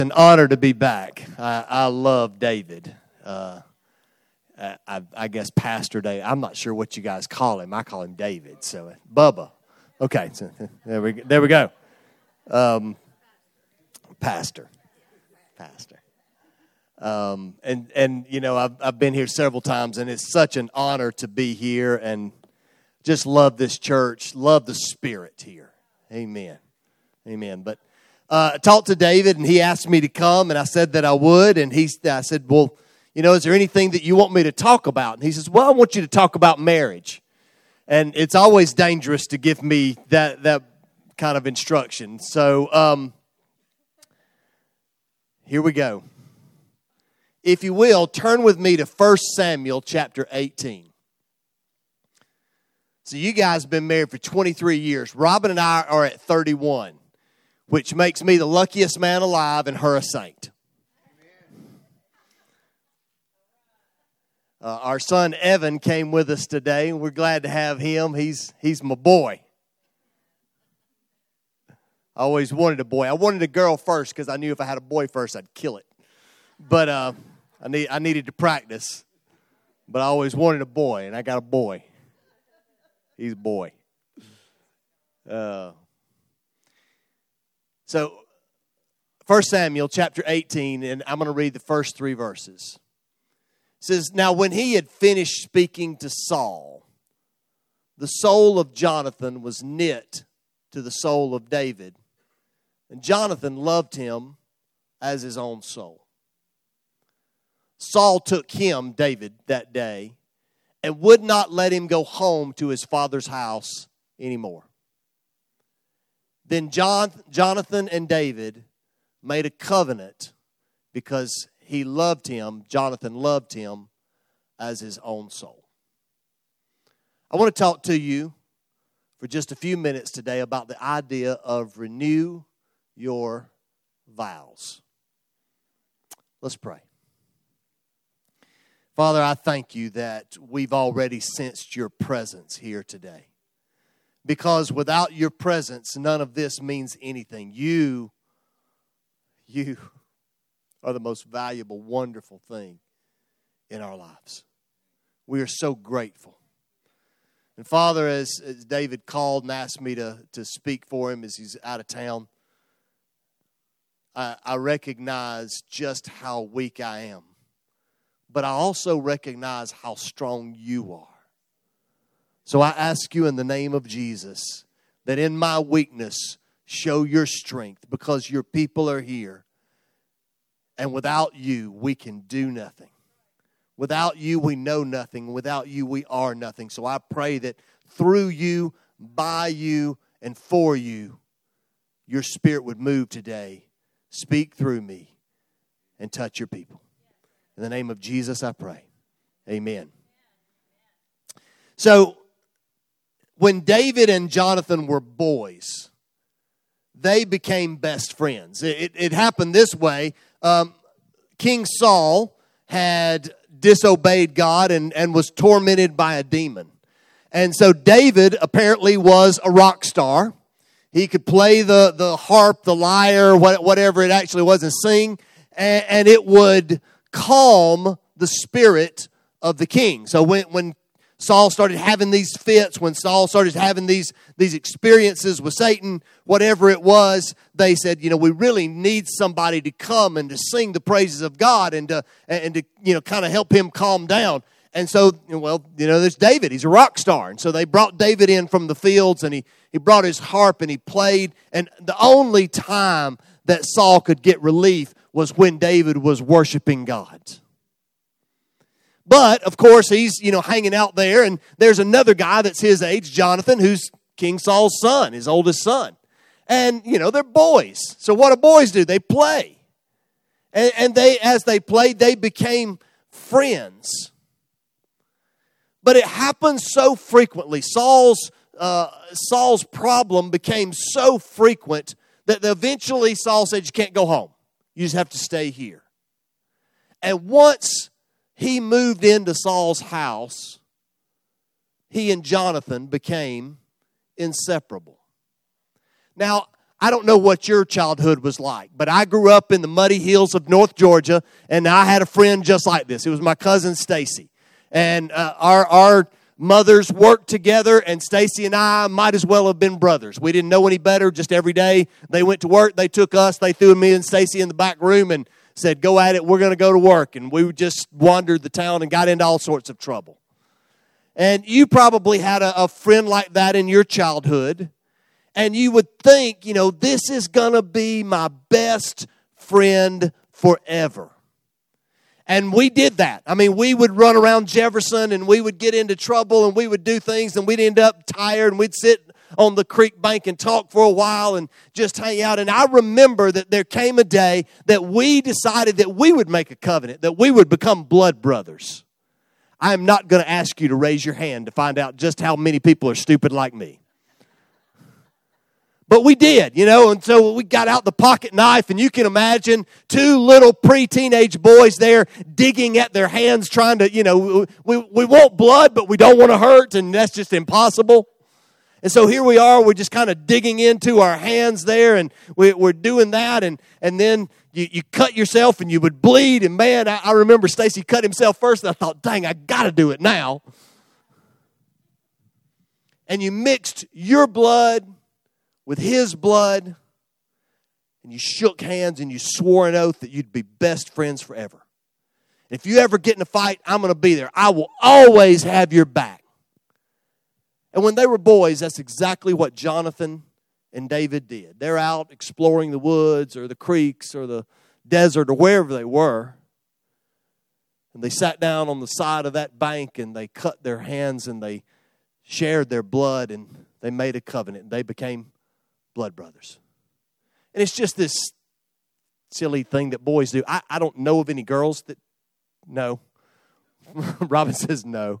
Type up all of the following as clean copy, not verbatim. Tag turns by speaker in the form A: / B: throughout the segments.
A: An honor to be back. I love David. I guess Pastor David. I'm not sure what you guys call him. I call him David. So Bubba. Okay, so there we go. Pastor. And you know, I've been here several times, and it's such an honor to be here, and just love this church, love the spirit here. Amen. But I talked to David, and he asked me to come, and I said that I would, and I said, well, you know, is there anything that you want me to talk about? And he says, well, I want you to talk about marriage. And it's always dangerous to give me that kind of instruction. So here we go. If you will, turn with me to 1 Samuel chapter 18. So you guys have been married for 23 years. Robin and I are at 31, which makes me the luckiest man alive and her a saint. Our son Evan came with us today, and we're glad to have him. He's my boy. I always wanted a boy. I wanted a girl first because I knew if I had a boy first, I'd kill it. But I needed to practice. But I always wanted a boy, and I got a boy. He's a boy. So, 1 Samuel chapter 18, and I'm going to read the first 3 verses. It says, now when he had finished speaking to Saul, the soul of Jonathan was knit to the soul of David, and Jonathan loved him as his own soul. Saul took him, David, that day, and would not let him go home to his father's house anymore. Then Jonathan and David made a covenant because he loved him, Jonathan loved him as his own soul. I want to talk to you for just a few minutes today about the idea of renew your vows. Let's pray. Father, I thank you that we've already sensed your presence here today. Because without your presence, none of this means anything. You are the most valuable, wonderful thing in our lives. We are so grateful. And Father, as David called and asked me to speak for him as he's out of town, I recognize just how weak I am. But I also recognize how strong you are. So I ask you in the name of Jesus that in my weakness, show your strength because your people are here. And without you, we can do nothing. Without you, we know nothing. Without you, we are nothing. So I pray that through you, by you, and for you, your spirit would move today. Speak through me and touch your people. In the name of Jesus, I pray. Amen. So, when David and Jonathan were boys, they became best friends. It happened this way. King Saul had disobeyed God and was tormented by a demon. And so David apparently was a rock star. He could play the harp, the lyre, whatever it actually was, and sing. And it would calm the spirit of the king. So when Saul started having these fits, when Saul started having these experiences with Satan, whatever it was, they said, you know, we really need somebody to come and to sing the praises of God and to you know, kind of help him calm down. And so, well, you know, there's David. He's a rock star. And so they brought David in from the fields, and he brought his harp and he played. And the only time that Saul could get relief was when David was worshiping God. But, of course, he's, you know, hanging out there, and there's another guy that's his age, Jonathan, who's King Saul's son, his oldest son. And, you know, they're boys. So what do boys do? They play. And they, as they played, they became friends. But it happens so frequently. Saul's problem became so frequent that eventually Saul said, you can't go home. You just have to stay here. And once he moved into Saul's house, he and Jonathan became inseparable. Now, I don't know what your childhood was like, but I grew up in the muddy hills of North Georgia, and I had a friend just like this. It was my cousin Stacy. And our mothers worked together, and Stacy and I might as well have been brothers. We didn't know any better. Just every day they went to work, they took us, they threw me and Stacy in the back room and said, go at it, we're going to go to work. And we just wandered the town and got into all sorts of trouble. And you probably had a friend like that in your childhood. And you would think, this is going to be my best friend forever. And we did that. I mean, we would run around Jefferson and we would get into trouble and we would do things and we'd end up tired and we'd sit on the creek bank and talk for a while and just hang out. And I remember that there came a day that we decided that we would make a covenant, that we would become blood brothers. I am not going to ask you to raise your hand to find out just how many people are stupid like me. But we did, and so we got out the pocket knife, and you can imagine two little pre-teenage boys there digging at their hands, trying to, we want blood, but we don't want to hurt, and that's just impossible. And so here we are, we're just kind of digging into our hands there, and we're doing that, and then you cut yourself, and you would bleed, and man, I remember Stacy cut himself first, and I thought, dang, I got to do it now. And you mixed your blood with his blood, and you shook hands and you swore an oath that you'd be best friends forever. And if you ever get in a fight, I'm going to be there. I will always have your back. And when they were boys, that's exactly what Jonathan and David did. They're out exploring the woods or the creeks or the desert or wherever they were. And they sat down on the side of that bank and they cut their hands and they shared their blood and they made a covenant. And they became blood brothers. And it's just this silly thing that boys do. I don't know of any girls that no. Robin says no.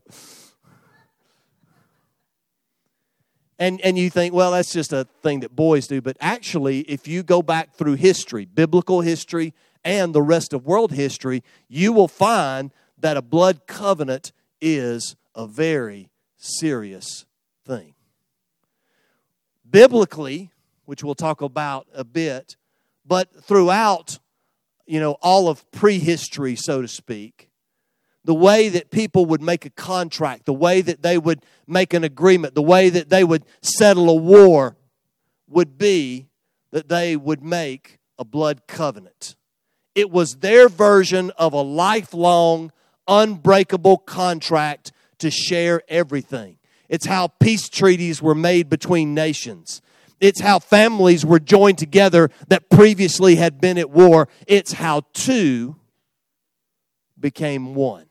A: And you think, well, that's just a thing that boys do. But actually, if you go back through history, biblical history, and the rest of world history, you will find that a blood covenant is a very serious thing. Biblically, which we'll talk about a bit, but throughout, all of prehistory, so to speak, the way that people would make a contract, the way that they would make an agreement, the way that they would settle a war would be that they would make a blood covenant. It was their version of a lifelong, unbreakable contract to share everything. It's how peace treaties were made between nations. It's how families were joined together that previously had been at war. It's how two became one.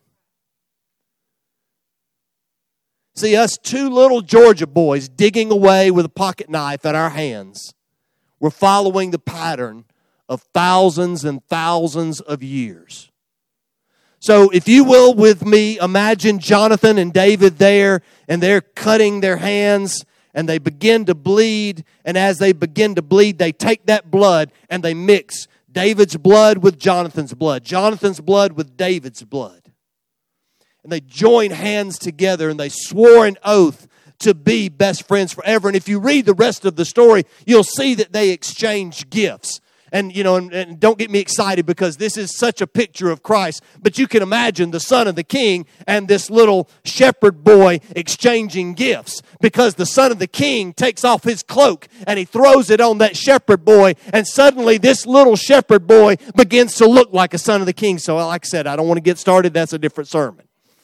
A: See, us two little Georgia boys digging away with a pocket knife at our hands, we're following the pattern of thousands and thousands of years. So if you will with me, imagine Jonathan and David there, and they're cutting their hands, and they begin to bleed, and as they begin to bleed, they take that blood and they mix David's blood with Jonathan's blood with David's blood. And they joined hands together and they swore an oath to be best friends forever. And if you read the rest of the story, you'll see that they exchanged gifts. And, and don't get me excited because this is such a picture of Christ. But you can imagine the son of the king and this little shepherd boy exchanging gifts. Because the son of the king takes off his cloak and he throws it on that shepherd boy. And suddenly this little shepherd boy begins to look like a son of the king. So like I said, I don't want to get started. That's a different sermon.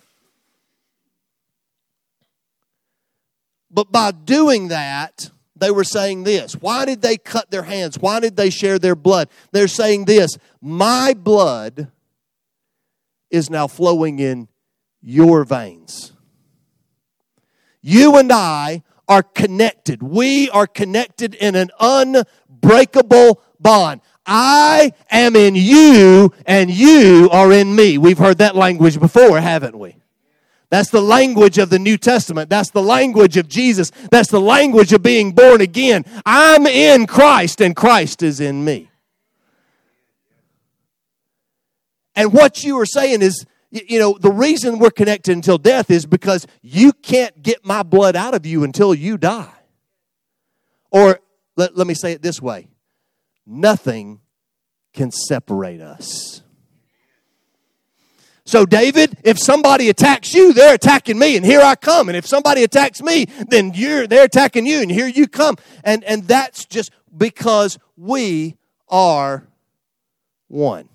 A: But by doing that, they were saying this. Why did they cut their hands? Why did they share their blood? They're saying this. My blood is now flowing in your veins. You and I are connected. We are connected in an unbreakable bond. I am in you and you are in me. We've heard that language before, haven't we? That's the language of the New Testament. That's the language of Jesus. That's the language of being born again. I'm in Christ and Christ is in me. And what you are saying is, the reason we're connected until death is because you can't get my blood out of you until you die. Or Let me say it this way. Nothing can separate us. So David, if somebody attacks you, they're attacking me, and here I come. And if somebody attacks me, then they're attacking you, and here you come. And that's just because we are one.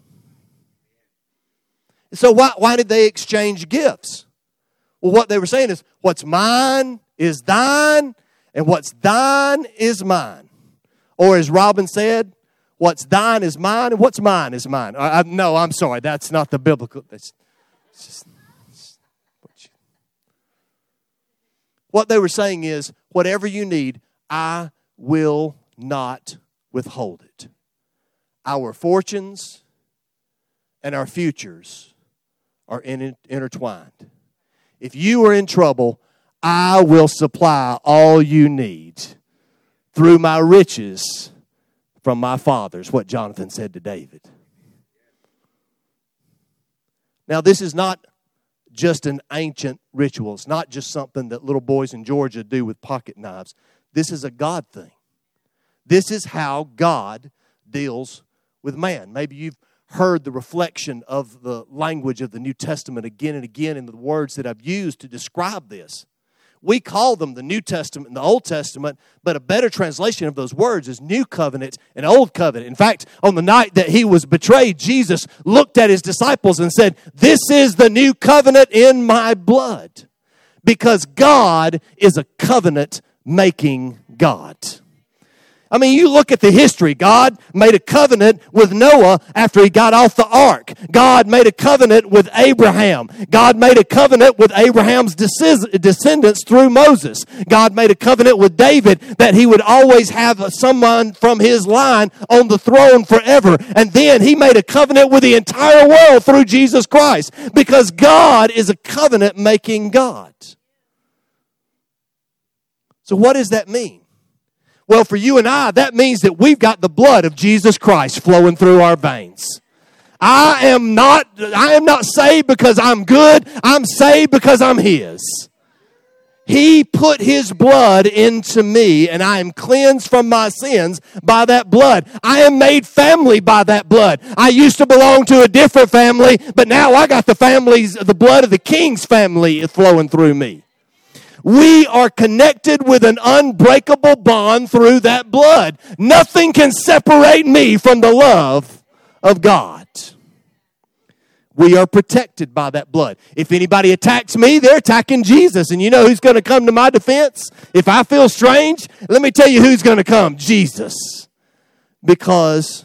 A: So why did they exchange gifts? Well, what they were saying is, what's mine is thine, and what's thine is mine. Or as Robin said, what's thine is mine, and what's mine is mine. No, I'm sorry, that's not the biblical. What they were saying is, whatever you need, I will not withhold it. Our fortunes and our futures are intertwined. If you are in trouble, I will supply all you need through my riches from my fathers, what Jonathan said to David. Now, this is not just an ancient ritual. It's not just something that little boys in Georgia do with pocket knives. This is a God thing. This is how God deals with man. Maybe you've heard the reflection of the language of the New Testament again and again in the words that I've used to describe this. We call them the New Testament and the Old Testament, but a better translation of those words is New Covenant and Old Covenant. In fact, on the night that he was betrayed, Jesus looked at his disciples and said, "This is the new covenant in my blood," because God is a covenant-making God. I mean, you look at the history. God made a covenant with Noah after he got off the ark. God made a covenant with Abraham. God made a covenant with Abraham's descendants through Moses. God made a covenant with David that he would always have someone from his line on the throne forever. And then he made a covenant with the entire world through Jesus Christ, because God is a covenant-making God. So what does that mean? Well, for you and I, that means that we've got the blood of Jesus Christ flowing through our veins. I am not saved because I'm good. I'm saved because I'm His. He put His blood into me, and I am cleansed from my sins by that blood. I am made family by that blood. I used to belong to a different family, but now I got the blood of the King's family flowing through me. We are connected with an unbreakable bond through that blood. Nothing can separate me from the love of God. We are protected by that blood. If anybody attacks me, they're attacking Jesus. And you know who's going to come to my defense? If I feel strange, let me tell you who's going to come. Jesus. Because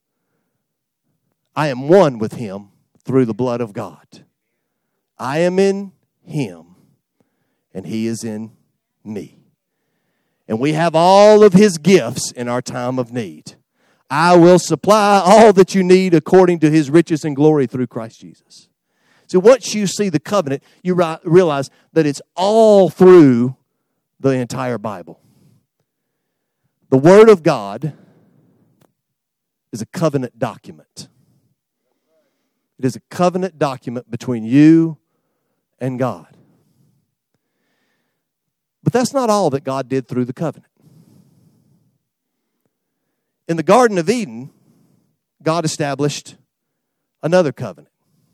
A: I am one with Him through the blood of God. I am in Him, and He is in me. And we have all of His gifts in our time of need. I will supply all that you need according to His riches and glory through Christ Jesus. So once you see the covenant, you realize that it's all through the entire Bible. The Word of God is a covenant document. It is a covenant document between you and God. But that's not all that God did through the covenant. In the Garden of Eden, God established another covenant.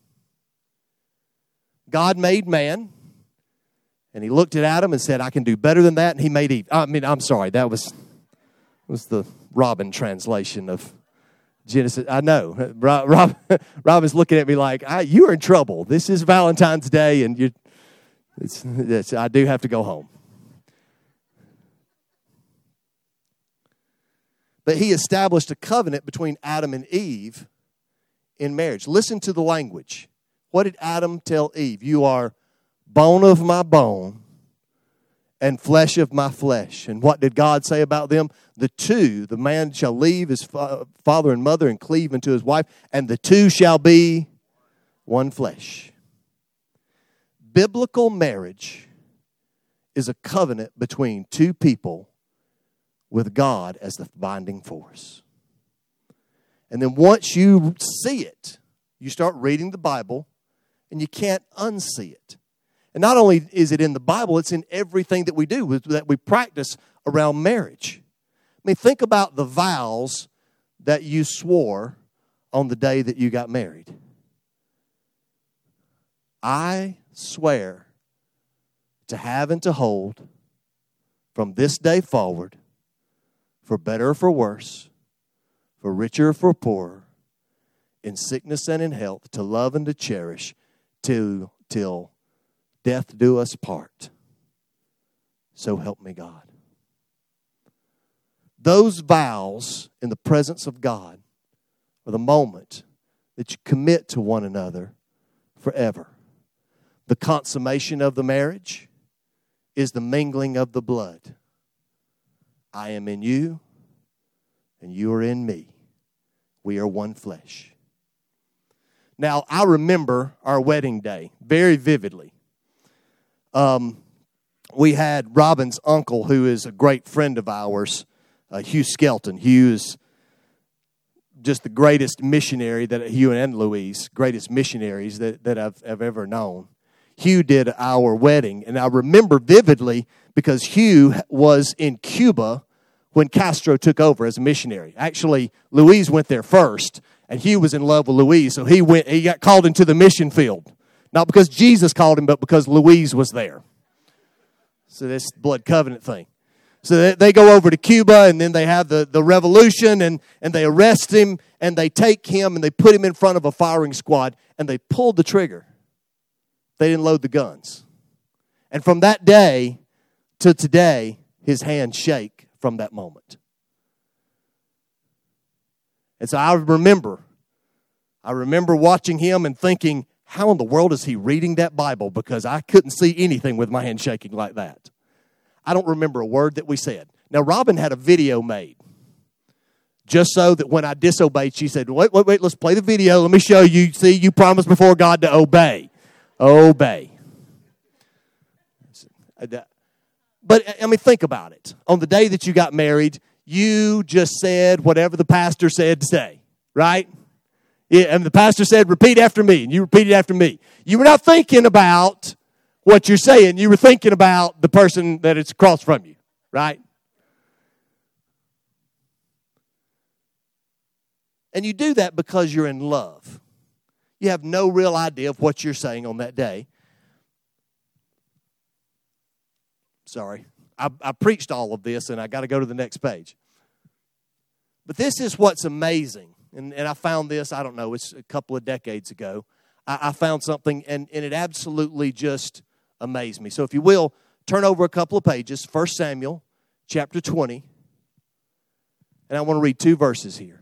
A: God made man, and He looked at Adam and said, "I can do better than that," and He made Eve. I'm sorry, that was the Robin translation of Genesis. I know. Robin's looking at me like, "You are in trouble. This is Valentine's Day, and I do have to go home." But He established a covenant between Adam and Eve in marriage. Listen to the language. What did Adam tell Eve? "You are bone of my bone and flesh of my flesh." And what did God say about them? The man shall leave his father and mother and cleave unto his wife, and the two shall be one flesh. Biblical marriage is a covenant between two people with God as the binding force. And then once you see it, you start reading the Bible, and you can't unsee it. And not only is it in the Bible, it's in everything that we do, that we practice around marriage. I mean, think about the vows that you swore on the day that you got married. I swear to have and to hold from this day forward, for better or for worse, for richer or for poorer, in sickness and in health, to love and to cherish, till death do us part. So help me God. Those vows in the presence of God are the moment that you commit to one another forever. The consummation of the marriage is the mingling of the blood. I am in you, and you are in me. We are one flesh. Now, I remember our wedding day very vividly. We had Robin's uncle, who is a great friend of ours, Hugh Skelton. Hugh is just the greatest missionary that Hugh and Louise, greatest missionaries that I've ever known. Hugh did our wedding, and I remember vividly because Hugh was in Cuba when Castro took over as a missionary. Actually, Louise went there first, and Hugh was in love with Louise, so he got called into the mission field. Not because Jesus called him, but because Louise was there. So this blood covenant thing. So they go over to Cuba, and then they have the revolution, and they arrest him, and they take him, and they put him in front of a firing squad, and they pulled the trigger. They didn't load the guns. And from that day to today, his hands shake from that moment. And so I remember watching him and thinking, how in the world is he reading that Bible? Because I couldn't see anything with my hand shaking like that. I don't remember a word that we said. Now, Robin had a video made just so that when I disobeyed, she said, wait, let's play the video. Let me show you. See, you promised before God to obey. Obey. But, I mean, think about it. On the day that you got married, you just said whatever the pastor said to say, right? Yeah, and the pastor said, repeat after me, and you repeated after me. You were not thinking about what you're saying. You were thinking about the person that is across from you, right? And you do that because you're in love. You have no real idea of what you're saying on that day. Sorry, I preached all of this, and I got to go to the next page. But this is what's amazing. And I found this, I don't know, it's a couple of decades ago. I found something, and it absolutely just amazed me. So if you will, turn over a couple of pages, 1 Samuel chapter 20. And I want to read 2 verses here.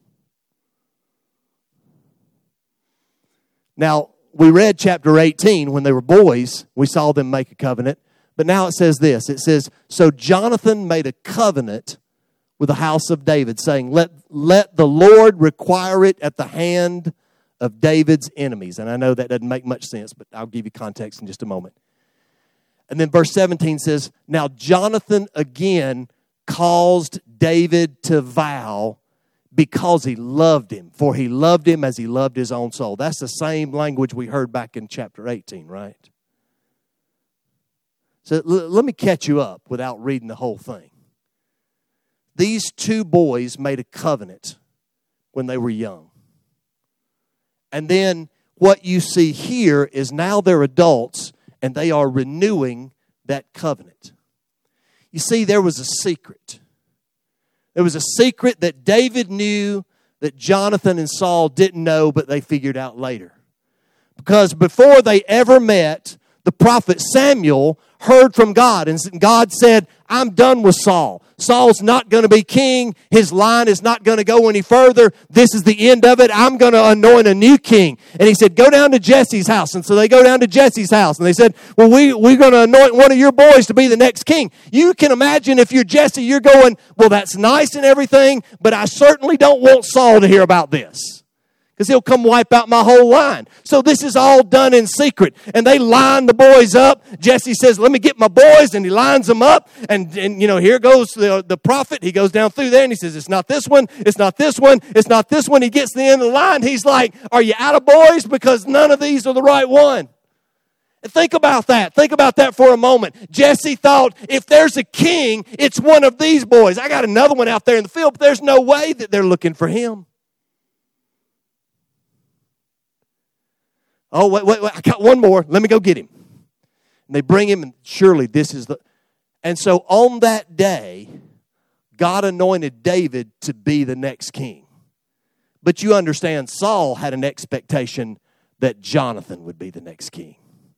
A: Now, we read chapter 18 when they were boys. We saw them make a covenant. But now it says this. It says, so Jonathan made a covenant with the house of David, saying, let the Lord require it at the hand of David's enemies. And I know that doesn't make much sense, but I'll give you context in just a moment. And then verse 17 says, now Jonathan again caused David to vow because he loved him, for he loved him as he loved his own soul. That's the same language we heard back in chapter 18, right? So let me catch you up without reading the whole thing. These 2 boys made a covenant when they were young. And then what you see here is now they're adults and they are renewing that covenant. You see, there was a secret. There was a secret that David knew that Jonathan and Saul didn't know, but they figured out later. Because before they ever met, the prophet Samuel heard from God, and God said, I'm done with Saul. Saul's not going to be king. His line is not going to go any further. This is the end of it. I'm going to anoint a new king. And he said, go down to Jesse's house. And so they go down to Jesse's house. And they said, well, we're going to anoint one of your boys to be the next king. You can imagine if you're Jesse, you're going, well, that's nice and everything, but I certainly don't want Saul to hear about this, because he'll come wipe out my whole line. So this is all done in secret. And they line the boys up. Jesse says, let me get my boys. And he lines them up. And here goes the prophet. He goes down through there and he says, it's not this one. It's not this one. It's not this one. He gets to the end of the line. He's like, are you out of boys? Because none of these are the right one. Think about that. Think about that for a moment. Jesse thought, if there's a king, it's one of these boys. I got another one out there in the field, but there's no way that they're looking for him. Oh, wait, I got one more. Let me go get him. And they bring him, and surely this is the... And so on that day, God anointed David to be the next king. But you understand, Saul had an expectation that Jonathan would be the next king.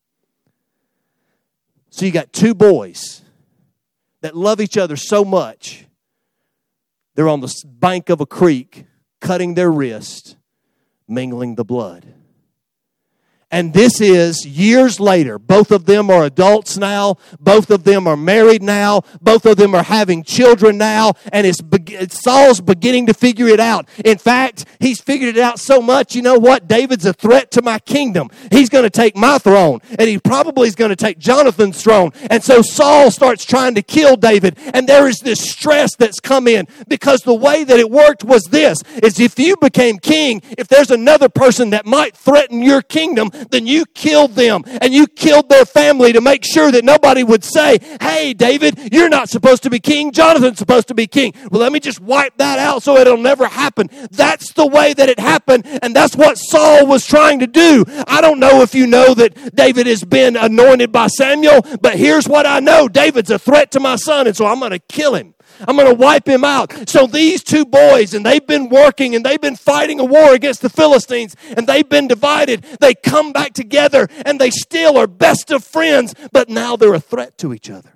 A: So you got two boys that love each other so much, they're on the bank of a creek, cutting their wrist, mingling the blood. And this is years later. Both of them are adults now. Both of them are married now. Both of them are having children now. And Saul's beginning to figure it out. In fact, he's figured it out so much, you know what? David's a threat to my kingdom. He's going to take my throne. And he probably is going to take Jonathan's throne. And so Saul starts trying to kill David. And there is this stress that's come in. Because the way that it worked was this. Is if you became king, if there's another person that might threaten your kingdom, then you killed them and you killed their family to make sure that nobody would say, hey, David, you're not supposed to be king. Jonathan's supposed to be king. Well, let me just wipe that out so it'll never happen. That's the way that it happened, and that's what Saul was trying to do. I don't know if you know that David has been anointed by Samuel, but here's what I know. David's a threat to my son, and so I'm going to kill him. I'm going to wipe him out. So these two boys, and they've been working, and they've been fighting a war against the Philistines, and they've been divided. They come back together, and they still are best of friends, but now they're a threat to each other.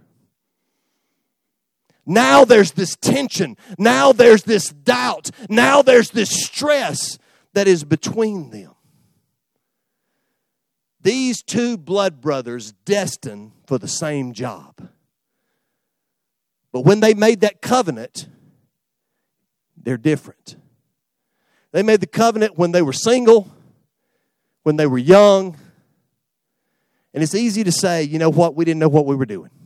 A: Now there's this tension. Now there's this doubt. Now there's this stress that is between them. These two blood brothers destined for the same job. But when they made that covenant, they're different. They made the covenant when they were single, when they were young. And it's easy to say, you know what, we didn't know what we were doing.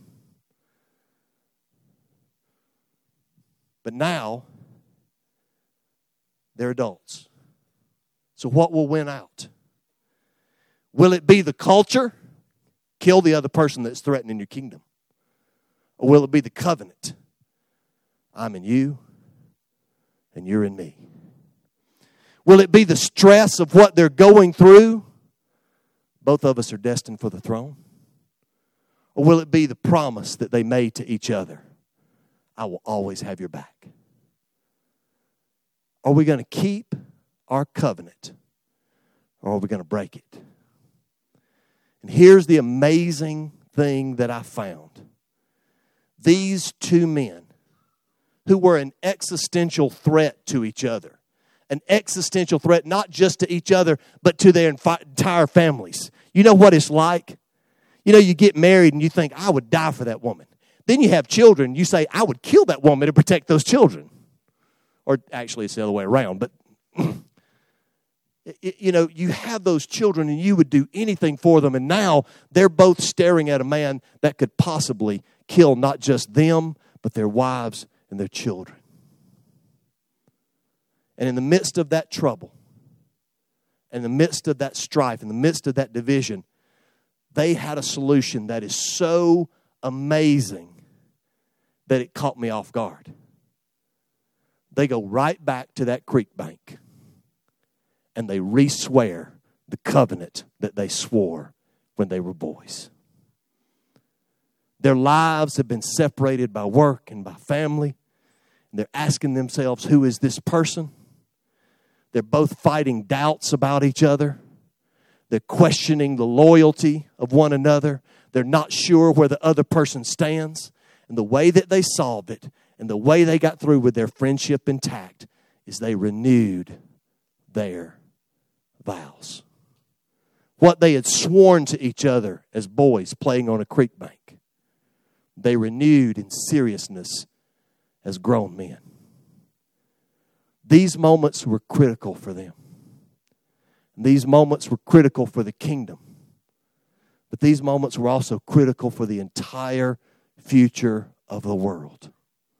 A: But now, they're adults. So what will win out? Will it be the culture? Kill the other person that's threatening your kingdom. Or will it be the covenant? I'm in you, and you're in me. Will it be the stress of what they're going through? Both of us are destined for the throne. Or will it be the promise that they made to each other? I will always have your back. Are we going to keep our covenant, or are we going to break it? And here's the amazing thing that I found. These two men who were an existential threat to each other, an existential threat not just to each other, but to their entire families. You know what it's like? You know, you get married and you think, I would die for that woman. Then you have children, you say, I would kill that woman to protect those children. Or actually, it's the other way around, but you know, you have those children and you would do anything for them, and now they're both staring at a man that could possibly kill not just them, but their wives and their children. And in the midst of that trouble, in the midst of that strife, in the midst of that division, they had a solution that is so amazing that it caught me off guard. They go right back to that creek bank and they re-swear the covenant that they swore when they were boys. Their lives have been separated by work and by family. And they're asking themselves, who is this person? They're both fighting doubts about each other. They're questioning the loyalty of one another. They're not sure where the other person stands. And the way that they solved it and the way they got through with their friendship intact is they renewed their vows. What they had sworn to each other as boys playing on a creek bank, they renewed in seriousness as grown men. These moments were critical for them. These moments were critical for the kingdom. But these moments were also critical for the entire future of the world.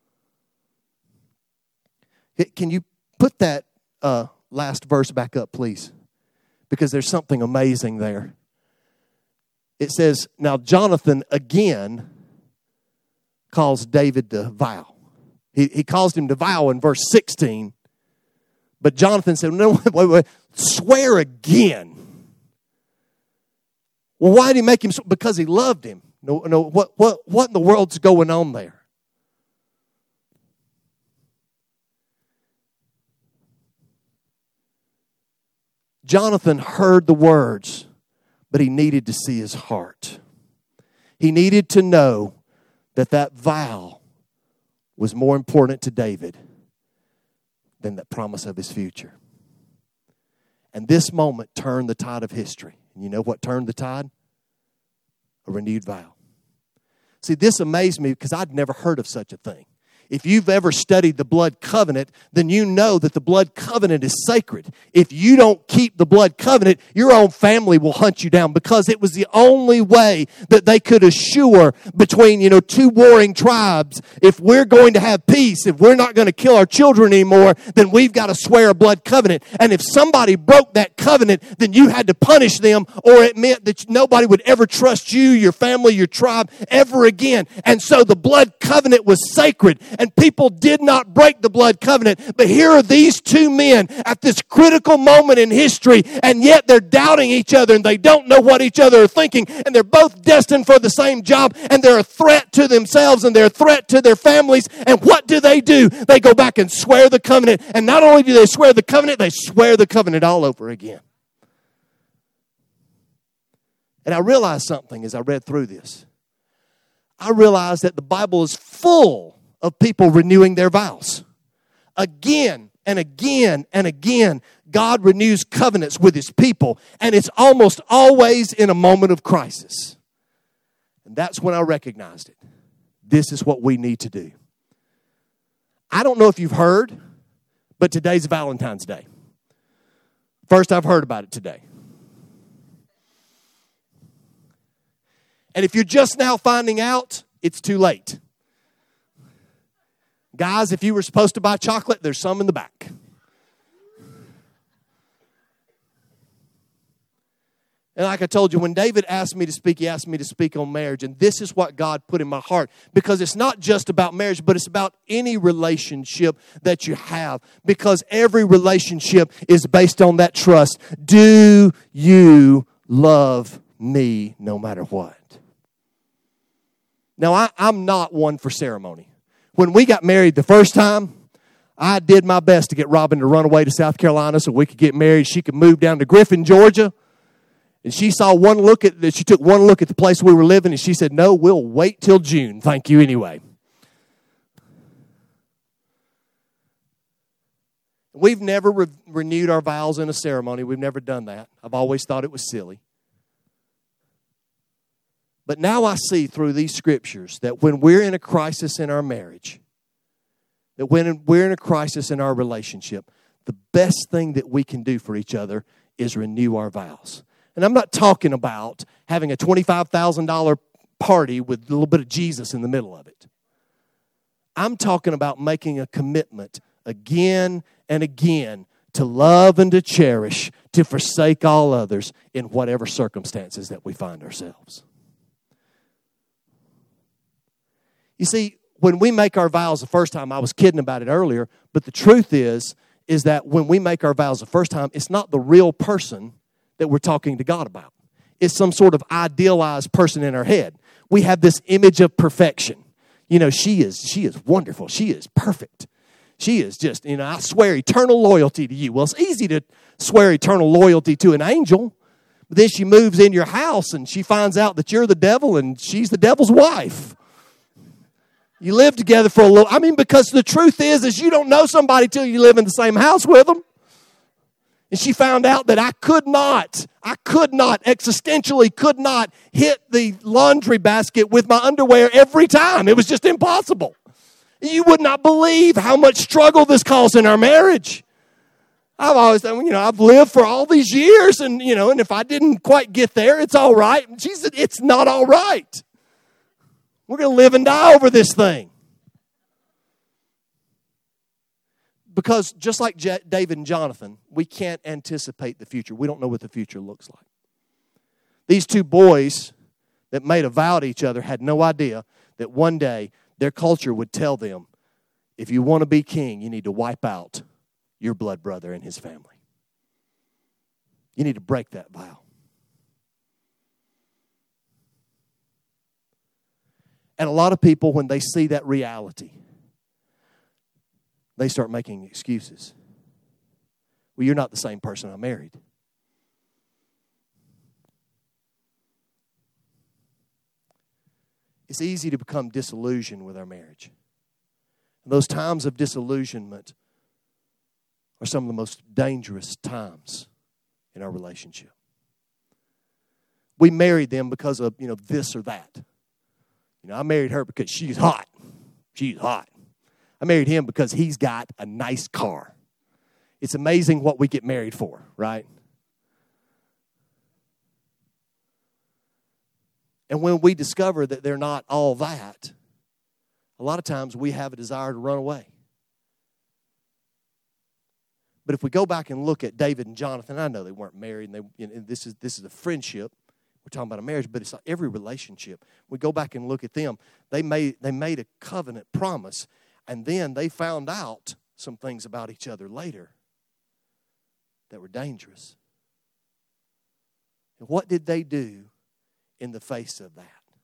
A: Can you put that last verse back up, please? Because there's something amazing there. it says, now Jonathan again calls David to vow. He calls him to vow in verse 16. But Jonathan said, no, wait, swear again. Well, why did he make him? Because he loved him. No, what in the world's going on there? Jonathan heard the words, but he needed to see his heart. He needed to know that that vow was more important to David than the promise of his future. And this moment turned the tide of history. And you know what turned the tide? A renewed vow. See, this amazed me because I'd never heard of such a thing. If you've ever studied the blood covenant, then you know that the blood covenant is sacred. If you don't keep the blood covenant, your own family will hunt you down, because it was the only way that they could assure between, two warring tribes. If we're going to have peace, if we're not going to kill our children anymore, then we've got to swear a blood covenant. And if somebody broke that covenant, then you had to punish them, or it meant that nobody would ever trust you, your family, your tribe ever again. And so the blood covenant was sacred. And people did not break the blood covenant. But here are these two men at this critical moment in history, and yet they're doubting each other, and they don't know what each other are thinking, and they're both destined for the same job, and they're a threat to themselves, and they're a threat to their families. And what do? They go back and swear the covenant. And not only do they swear the covenant, they swear the covenant all over again. And I realized something as I read through this. I realized that the Bible is full of people renewing their vows. Again and again and again, God renews covenants with his people, and it's almost always in a moment of crisis. And that's when I recognized it. This is what we need to do. I don't know if you've heard, but today's Valentine's Day. First I've heard about it today. And if you're just now finding out, it's too late. Guys, if you were supposed to buy chocolate, there's some in the back. And like I told you, when David asked me to speak, he asked me to speak on marriage. And this is what God put in my heart. Because it's not just about marriage, but it's about any relationship that you have. Because every relationship is based on that trust. Do you love me no matter what? Now, I'm not one for ceremony. When we got married the first time, I did my best to get Robin to run away to South Carolina so we could get married. She could move down to Griffin, Georgia. And she took one look at the place we were living, and she said, no, we'll wait till June. Thank you anyway. We've never renewed our vows in a ceremony. We've never done that. I've always thought it was silly. But now I see through these scriptures that when we're in a crisis in our marriage, that when we're in a crisis in our relationship, the best thing that we can do for each other is renew our vows. And I'm not talking about having a $25,000 party with a little bit of Jesus in the middle of it. I'm talking about making a commitment again and again to love and to cherish, to forsake all others in whatever circumstances that we find ourselves. You see, when we make our vows the first time, I was kidding about it earlier, but the truth is that when we make our vows the first time, it's not the real person that we're talking to God about. It's some sort of idealized person in our head. We have this image of perfection. She is wonderful. She is perfect. She is just, I swear eternal loyalty to you. Well, it's easy to swear eternal loyalty to an angel, but then she moves in your house and she finds out that you're the devil and she's the devil's wife. You live together for a little, because the truth is you don't know somebody till you live in the same house with them. And she found out that I could not, existentially could not hit the laundry basket with my underwear every time. It was just impossible. You would not believe how much struggle this caused in our marriage. I've always done, I've lived for all these years and if I didn't quite get there, it's all right. And she said, it's not all right. We're going to live and die over this thing. Because just like David and Jonathan, we can't anticipate the future. We don't know what the future looks like. These two boys that made a vow to each other had no idea that one day their culture would tell them, if you want to be king, you need to wipe out your blood brother and his family. You need to break that vow. And a lot of people, when they see that reality, they start making excuses. Well, you're not the same person I married. It's easy to become disillusioned with our marriage. And those times of disillusionment are some of the most dangerous times in our relationship. We married them because of, this or that. I married her because she's hot. She's hot. I married him because he's got a nice car. It's amazing what we get married for, right? And when we discover that they're not all that, a lot of times we have a desire to run away. But if we go back and look at David and Jonathan, I know they weren't married, and this is a friendship. We're talking about a marriage, but it's like every relationship. We go back and look at them. They made a covenant promise, and then they found out some things about each other later that were dangerous. And what did they do in the face of that?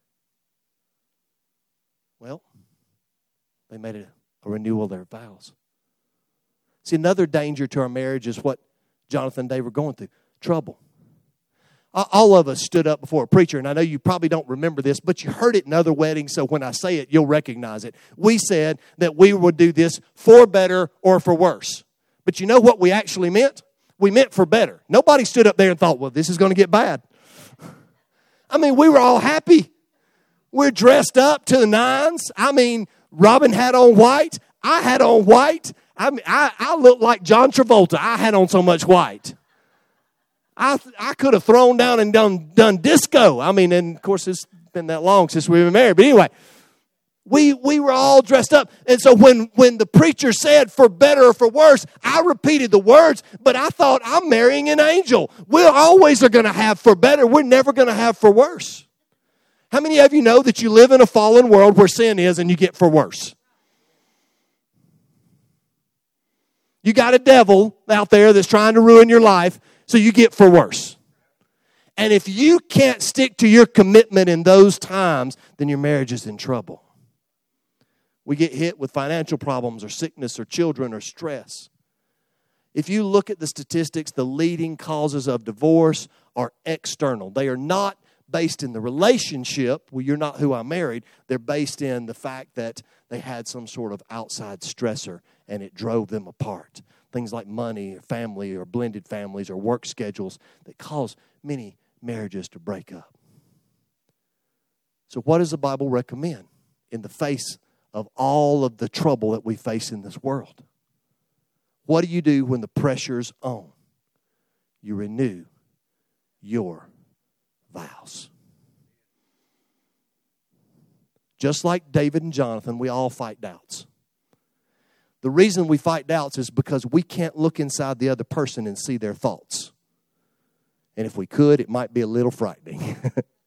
A: Well, they made a renewal of their vows. See, another danger to our marriage is what Jonathan and Dave were going through. Trouble. All of us stood up before a preacher, and I know you probably don't remember this, but you heard it in other weddings, so when I say it, you'll recognize it. We said that we would do this for better or for worse. But you know what we actually meant? We meant for better. Nobody stood up there and thought, well, this is going to get bad. I mean, we were all happy. We're dressed up to the nines. I mean, Robin had on white. I had on white. I looked like John Travolta. I had on so much white. I could have thrown down and done disco. I mean, and of course, it's been that long since we've been married. But anyway, we were all dressed up. And so when the preacher said for better or for worse, I repeated the words, but I thought I'm marrying an angel. We always are going to have for better. We're never going to have for worse. How many of you know that you live in a fallen world where sin is and you get for worse? You got a devil out there that's trying to ruin your life, so you get for worse. And if you can't stick to your commitment in those times, then your marriage is in trouble. We get hit with financial problems or sickness or children or stress. If you look at the statistics, the leading causes of divorce are external. They are not based in the relationship, well, you're not who I married. They're based in the fact that they had some sort of outside stressor and it drove them apart. Things like money or family or blended families or work schedules that cause many marriages to break up. So what does the Bible recommend in the face of all of the trouble that we face in this world? What do you do when the pressure's on? You renew your vows. Just like David and Jonathan, we all fight doubts. The reason we fight doubts is because we can't look inside the other person and see their thoughts. And if we could, it might be a little frightening.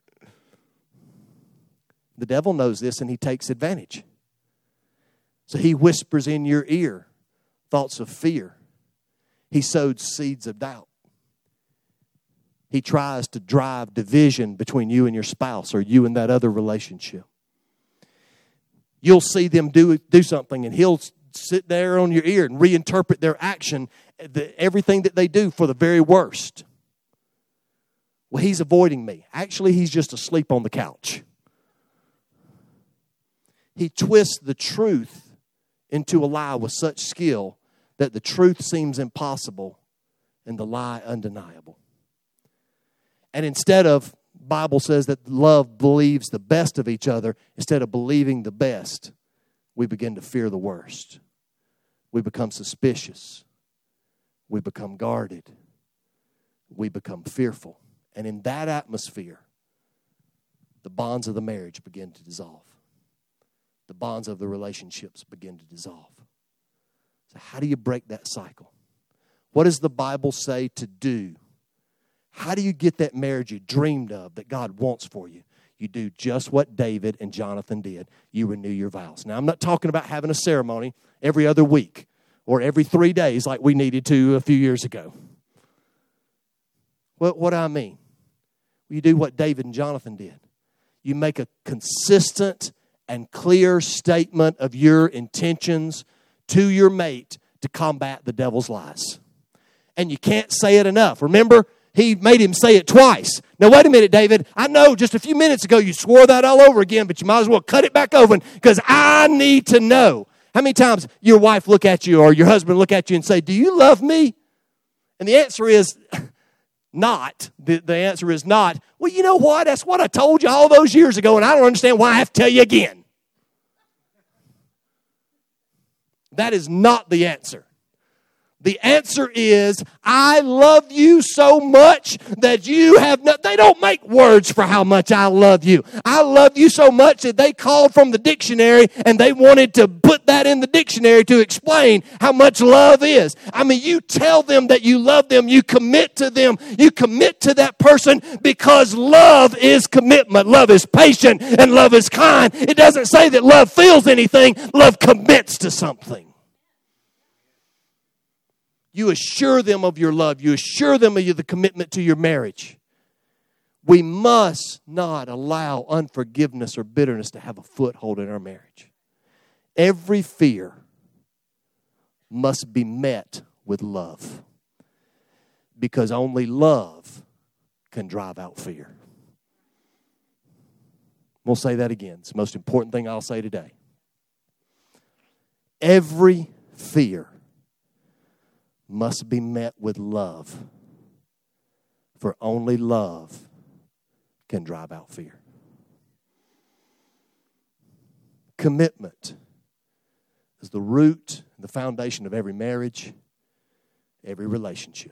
A: The devil knows this and he takes advantage. So he whispers in your ear thoughts of fear. He sowed seeds of doubt. He tries to drive division between you and your spouse or you and that other relationship. You'll see them do something and he'll sit there on your ear and reinterpret their action, everything that they do, for the very worst. Well, he's avoiding me. Actually, he's just asleep on the couch. He twists the truth into a lie with such skill that the truth seems impossible and the lie undeniable. And instead of, Bible says that love believes the best of each other, instead of believing the best, we begin to fear the worst. We become suspicious. We become guarded. We become fearful. And in that atmosphere, the bonds of the marriage begin to dissolve. The bonds of the relationships begin to dissolve. So how do you break that cycle? What does the Bible say to do? How do you get that marriage you dreamed of that God wants for you? You do just what David and Jonathan did. You renew your vows. Now, I'm not talking about having a ceremony every other week or every 3 days like we needed to a few years ago. What do I mean? You do what David and Jonathan did. You make a consistent and clear statement of your intentions to your mate to combat the devil's lies. And you can't say it enough. Remember, he made him say it twice. Now, wait a minute, David. I know just a few minutes ago you swore that all over again, but you might as well cut it back over because I need to know. How many times your wife look at you or your husband look at you and say, do you love me? And the answer is not. The answer is not, well, you know what? That's what I told you all those years ago, and I don't understand why I have to tell you again. That is not the answer. The answer is, I love you so much that you have no, they don't make words for how much I love you. I love you so much that they called from the dictionary and they wanted to put that in the dictionary to explain how much love is. I mean, you tell them that you love them. You commit to them. You commit to that person because love is commitment. Love is patient and love is kind. It doesn't say that love feels anything. Love commits to something. You assure them of your love. You assure them of the commitment to your marriage. We must not allow unforgiveness or bitterness to have a foothold in our marriage. Every fear must be met with love, because only love can drive out fear. We'll say that again. It's the most important thing I'll say today. Every fear must be met with love, for only love can drive out fear. Commitment is the root, the foundation of every marriage, every relationship.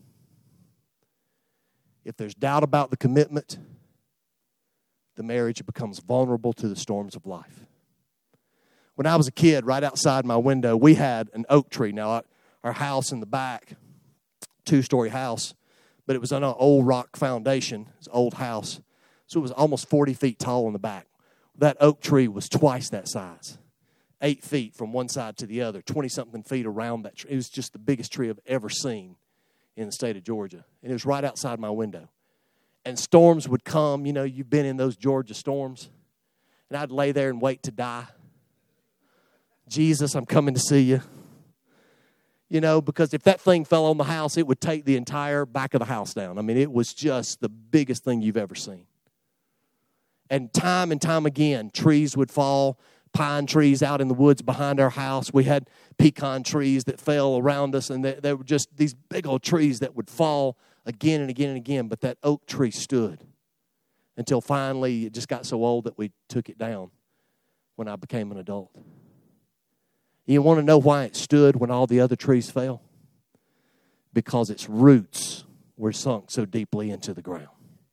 A: If there's doubt about the commitment, the marriage becomes vulnerable to the storms of life. When I was a kid, right outside my window, we had an oak tree. Now, our house in the back, 2-story house, but it was on an old rock foundation. It's an old house. So it was almost 40 feet tall in the back. That oak tree was twice that size. 8 feet from one side to the other, 20-something feet around that tree. It was just the biggest tree I've ever seen in the state of Georgia. And it was right outside my window. And storms would come. You know, you've been in those Georgia storms. And I'd lay there and wait to die. Jesus, I'm coming to see you. You know, because if that thing fell on the house, it would take the entire back of the house down. I mean, it was just the biggest thing you've ever seen. And time again, trees would fall, pine trees out in the woods behind our house. We had pecan trees that fell around us, and they were just these big old trees that would fall again and again and again. But that oak tree stood until finally it just got so old that we took it down when I became an adult. You want to know why it stood when all the other trees fell? Because its roots were sunk so deeply into the ground.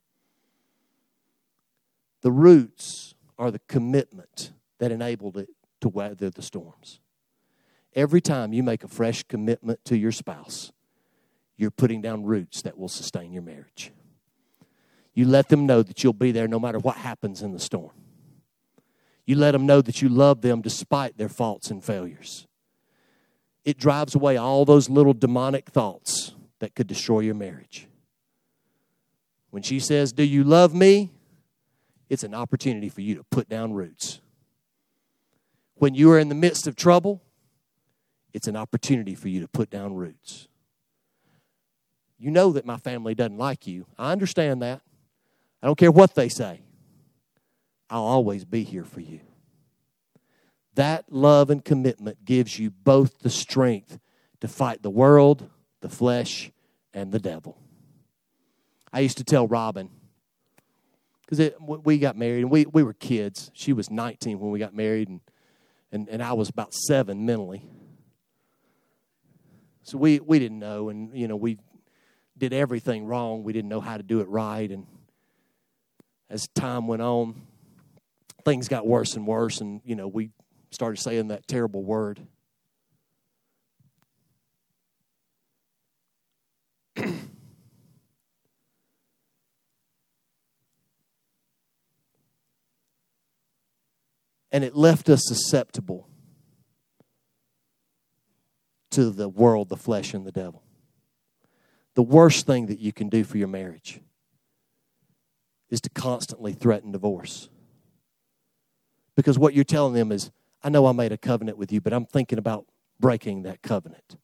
A: The roots are the commitment that enabled it to weather the storms. Every time you make a fresh commitment to your spouse, you're putting down roots that will sustain your marriage. You let them know that you'll be there no matter what happens in the storm. You let them know that you love them despite their faults and failures. It drives away all those little demonic thoughts that could destroy your marriage. When she says, do you love me? It's an opportunity for you to put down roots. When you are in the midst of trouble, it's an opportunity for you to put down roots. You know that my family doesn't like you. I understand that. I don't care what they say. I'll always be here for you. That love and commitment gives you both the strength to fight the world, the flesh, and the devil. I used to tell Robin, because we got married, and we were kids. She was 19 when we got married, and I was about 7 mentally. So we didn't know, and, you know, we did everything wrong. We didn't know how to do it right, and as time went on, things got worse and worse, and, you know, we started saying that terrible word. And it left us susceptible to the world, the flesh, and the devil. The worst thing that you can do for your marriage is to constantly threaten divorce. Because what you're telling them is, I know I made a covenant with you, but I'm thinking about breaking that covenant.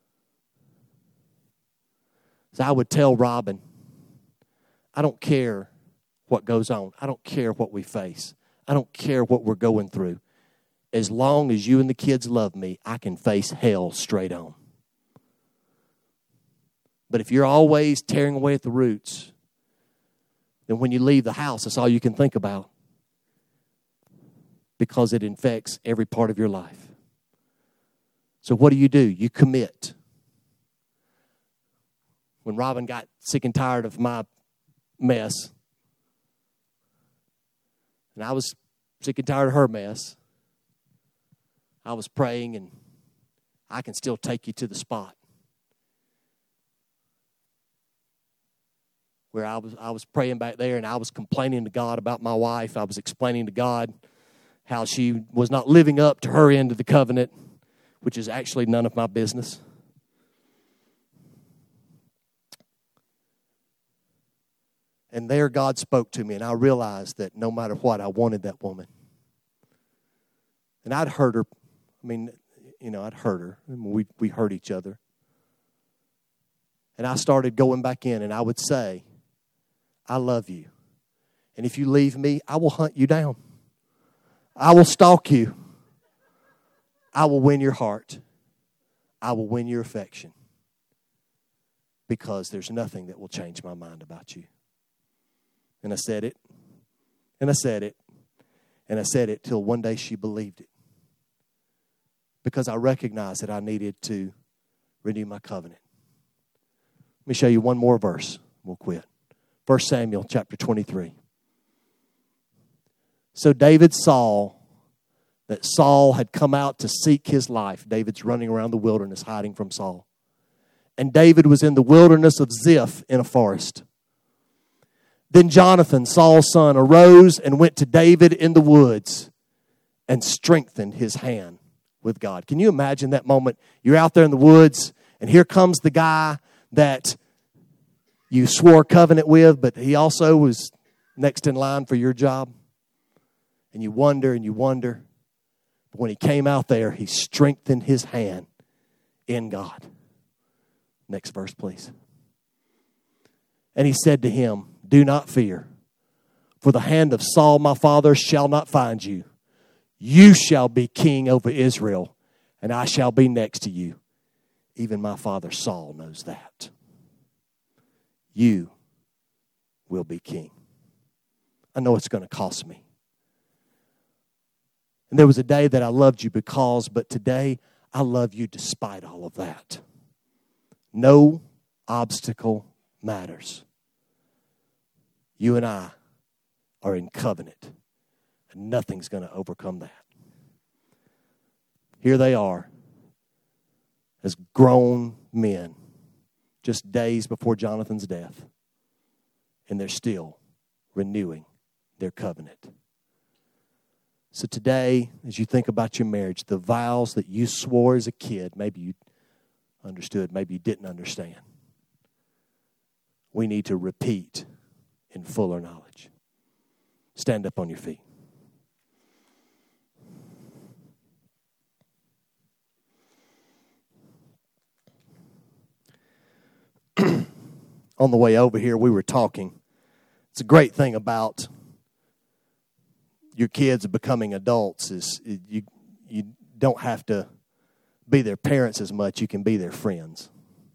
A: So I would tell Robin, I don't care what goes on. I don't care what we face. I don't care what we're going through. As long as you and the kids love me, I can face hell straight on. But if you're always tearing away at the roots, then when you leave the house, that's all you can think about, because it infects every part of your life. So what do? You commit. When Robin got sick and tired of my mess, and I was sick and tired of her mess, I was praying, and I can still take you to the spot where I was praying back there, and I was complaining to God about my wife. I was explaining to God how she was not living up to her end of the covenant, which is actually none of my business. And there God spoke to me, and I realized that no matter what, I wanted that woman. And I'd hurt her. I'd hurt her. We hurt each other. And I started going back in, and I would say, I love you. And if you leave me, I will hunt you down. I will stalk you. I will win your heart. I will win your affection. Because there's nothing that will change my mind about you. And I said it. And I said it. And I said it till one day she believed it. Because I recognized that I needed to renew my covenant. Let me show you one more verse. We'll quit. 1 Samuel chapter 23. So David saw that Saul had come out to seek his life. David's running around the wilderness hiding from Saul. And David was in the wilderness of Ziph in a forest. Then Jonathan, Saul's son, arose and went to David in the woods and strengthened his hand with God. Can you imagine that moment? You're out there in the woods, and here comes the guy that you swore covenant with, but he also was next in line for your job. And you wonder and you wonder. But when he came out there, he strengthened his hand in God. Next verse, please. And he said to him, do not fear, for the hand of Saul my father shall not find you. You shall be king over Israel, and I shall be next to you. Even my father Saul knows that. You will be king. I know it's going to cost me. And there was a day that I loved you because, but today I love you despite all of that. No obstacle matters. You and I are in covenant, and nothing's going to overcome that. Here they are as grown men, just days before Jonathan's death, and they're still renewing their covenant. So today, as you think about your marriage, the vows that you swore as a kid, maybe you understood, maybe you didn't understand, we need to repeat in fuller knowledge. Stand up on your feet. On the way over here, we were talking. It's a great thing about your kids becoming adults is you don't have to be their parents as much. You can be their friends.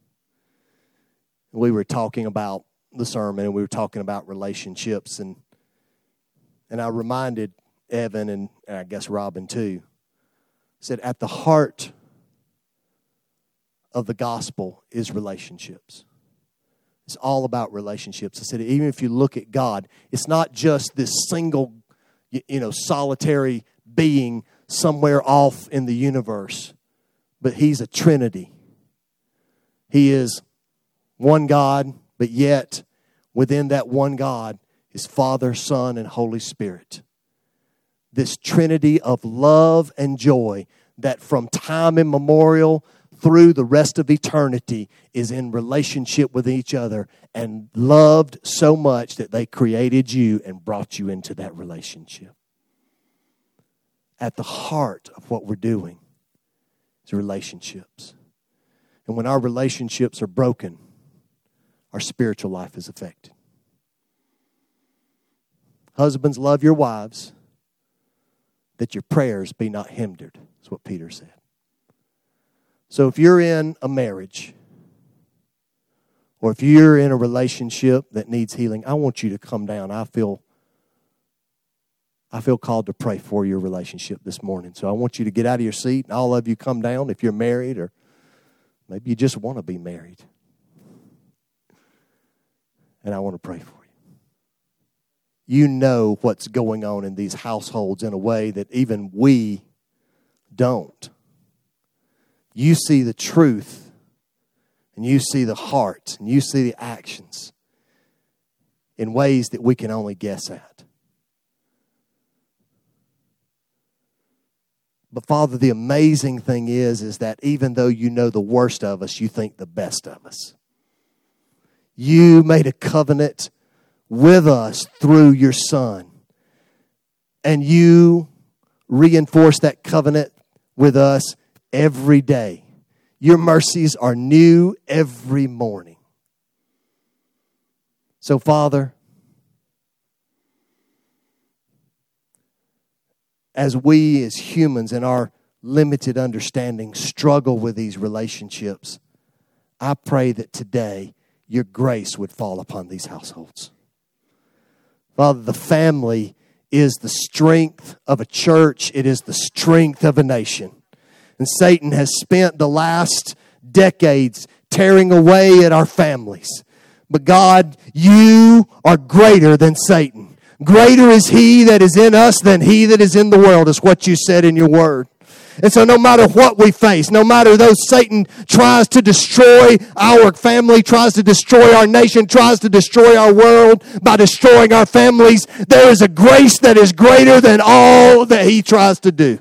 A: We were talking about the sermon, and we were talking about relationships, and I reminded Evan and I guess Robin too, said at the heart of the gospel is relationships. It's all about relationships. I said, even if you look at God, it's not just this single, solitary being somewhere off in the universe, but He's a Trinity. He is one God, but yet within that one God is Father, Son, and Holy Spirit. this trinity of love and joy that from time immemorial through the rest of eternity is in relationship with each other and loved so much that they created you and brought you into that relationship. At the heart of what we're doing is relationships. And when our relationships are broken, our spiritual life is affected. Husbands, love your wives, that your prayers be not hindered. That's what Peter said. So if you're in a marriage, or if you're in a relationship that needs healing, I want you to come down. I feel called to pray for your relationship this morning. So I want you to get out of your seat, and all of you come down if you're married, or maybe you just want to be married. And I want to pray for you. You know what's going on in these households in a way that even we don't. You see the truth, and you see the heart, and you see the actions in ways that we can only guess at. But Father, the amazing thing is that even though you know the worst of us, you think the best of us. You made a covenant with us through your Son. And you reinforce that covenant with us every day. Your mercies are new every morning. So, Father, as we as humans in our limited understanding struggle with these relationships, I pray that today your grace would fall upon these households. Father, the family is the strength of a church. It is the strength of a nation. And Satan has spent the last decades tearing away at our families. But God, you are greater than Satan. Greater is he that is in us than he that is in the world, is what you said in your word. And so no matter what we face, no matter though Satan tries to destroy our family, tries to destroy our nation, tries to destroy our world by destroying our families, there is a grace that is greater than all that he tries to do.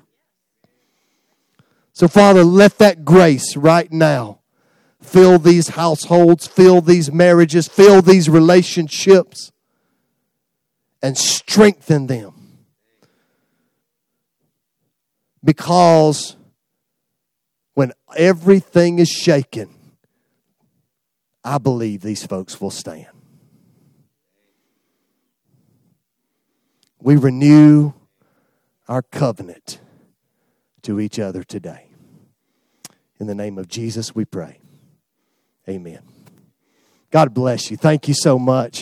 A: So Father, let that grace right now fill these households, fill these marriages, fill these relationships, and strengthen them. Because when everything is shaken, I believe these folks will stand. We renew our covenant to each other today. In the name of Jesus we pray. Amen. God bless you. Thank you so much.